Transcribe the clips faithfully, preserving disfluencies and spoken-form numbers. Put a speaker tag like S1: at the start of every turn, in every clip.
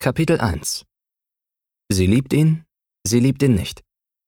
S1: Kapitel eins. Sie liebt ihn, sie liebt ihn nicht.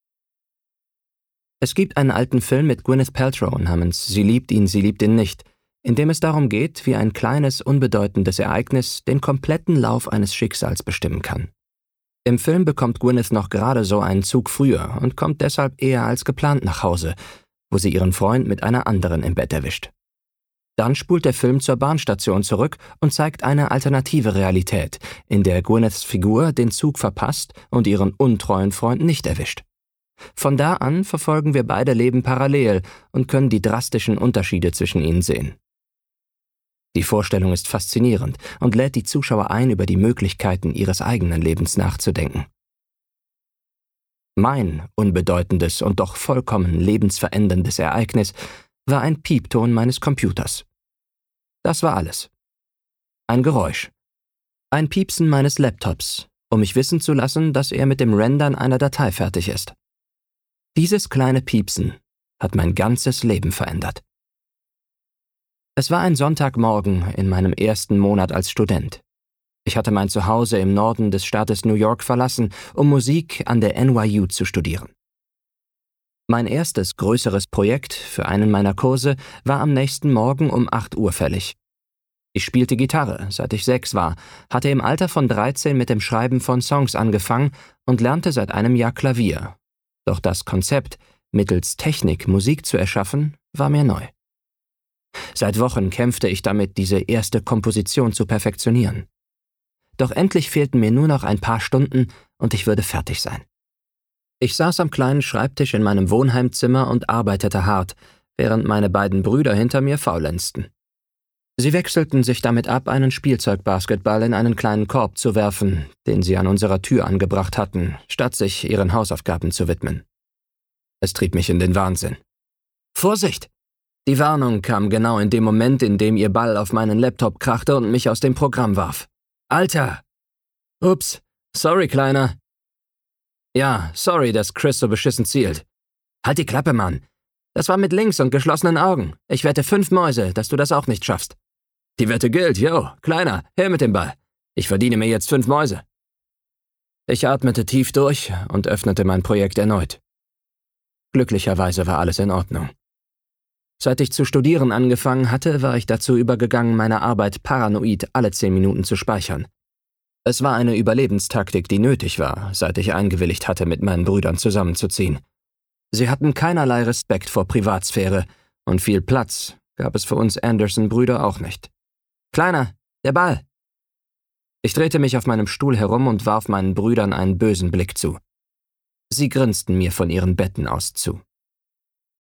S1: Es gibt einen alten Film mit Gwyneth Paltrow namens »Sie liebt ihn, sie liebt ihn nicht«, in dem es darum geht, wie ein kleines, unbedeutendes Ereignis den kompletten Lauf eines Schicksals bestimmen kann. Im Film bekommt Gwyneth noch gerade so einen Zug früher und kommt deshalb eher als geplant nach Hause, wo sie ihren Freund mit einer anderen im Bett erwischt. Dann spult der Film zur Bahnstation zurück und zeigt eine alternative Realität, in der Gwyneths Figur den Zug verpasst und ihren untreuen Freund nicht erwischt. Von da an verfolgen wir beide Leben parallel und können die drastischen Unterschiede zwischen ihnen sehen. Die Vorstellung ist faszinierend und lädt die Zuschauer ein, über die Möglichkeiten ihres eigenen Lebens nachzudenken. Mein unbedeutendes und doch vollkommen lebensveränderndes Ereignis war ein Piepton meines Computers. Das war alles. Ein Geräusch. Ein Piepsen meines Laptops, um mich wissen zu lassen, dass er mit dem Rendern einer Datei fertig ist. Dieses kleine Piepsen hat mein ganzes Leben verändert. Es war ein Sonntagmorgen in meinem ersten Monat als Student. Ich hatte mein Zuhause im Norden des Staates New York verlassen, um Musik an der N Y U zu studieren. Mein erstes größeres Projekt für einen meiner Kurse war am nächsten Morgen um acht Uhr fällig. Ich spielte Gitarre, seit ich sechs war, hatte im Alter von dreizehn mit dem Schreiben von Songs angefangen und lernte seit einem Jahr Klavier. Doch das Konzept, mittels Technik Musik zu erschaffen, war mir neu. Seit Wochen kämpfte ich damit, diese erste Komposition zu perfektionieren. Doch endlich fehlten mir nur noch ein paar Stunden und ich würde fertig sein. Ich saß am kleinen Schreibtisch in meinem Wohnheimzimmer und arbeitete hart, während meine beiden Brüder hinter mir faulenzten. Sie wechselten sich damit ab, einen Spielzeugbasketball in einen kleinen Korb zu werfen, den sie an unserer Tür angebracht hatten, statt sich ihren Hausaufgaben zu widmen. Es trieb mich in den Wahnsinn. »Vorsicht!« Die Warnung kam genau in dem Moment, in dem ihr Ball auf meinen Laptop krachte und mich aus dem Programm warf. »Alter!« »Ups, sorry, Kleiner.« »Ja, sorry, dass Chris so beschissen zielt.« »Halt die Klappe, Mann. Das war mit links und geschlossenen Augen. Ich wette fünf Mäuse, dass du das auch nicht schaffst.« »Die Wette gilt, yo, Kleiner, her mit dem Ball. Ich verdiene mir jetzt fünf Mäuse.« Ich atmete tief durch und öffnete mein Projekt erneut. Glücklicherweise war alles in Ordnung. Seit ich zu studieren angefangen hatte, war ich dazu übergegangen, meine Arbeit paranoid alle zehn Minuten zu speichern. Es war eine Überlebenstaktik, die nötig war, seit ich eingewilligt hatte, mit meinen Brüdern zusammenzuziehen. Sie hatten keinerlei Respekt vor Privatsphäre und viel Platz gab es für uns Anderson-Brüder auch nicht. »Kleiner, der Ball!« Ich drehte mich auf meinem Stuhl herum und warf meinen Brüdern einen bösen Blick zu. Sie grinsten mir von ihren Betten aus zu.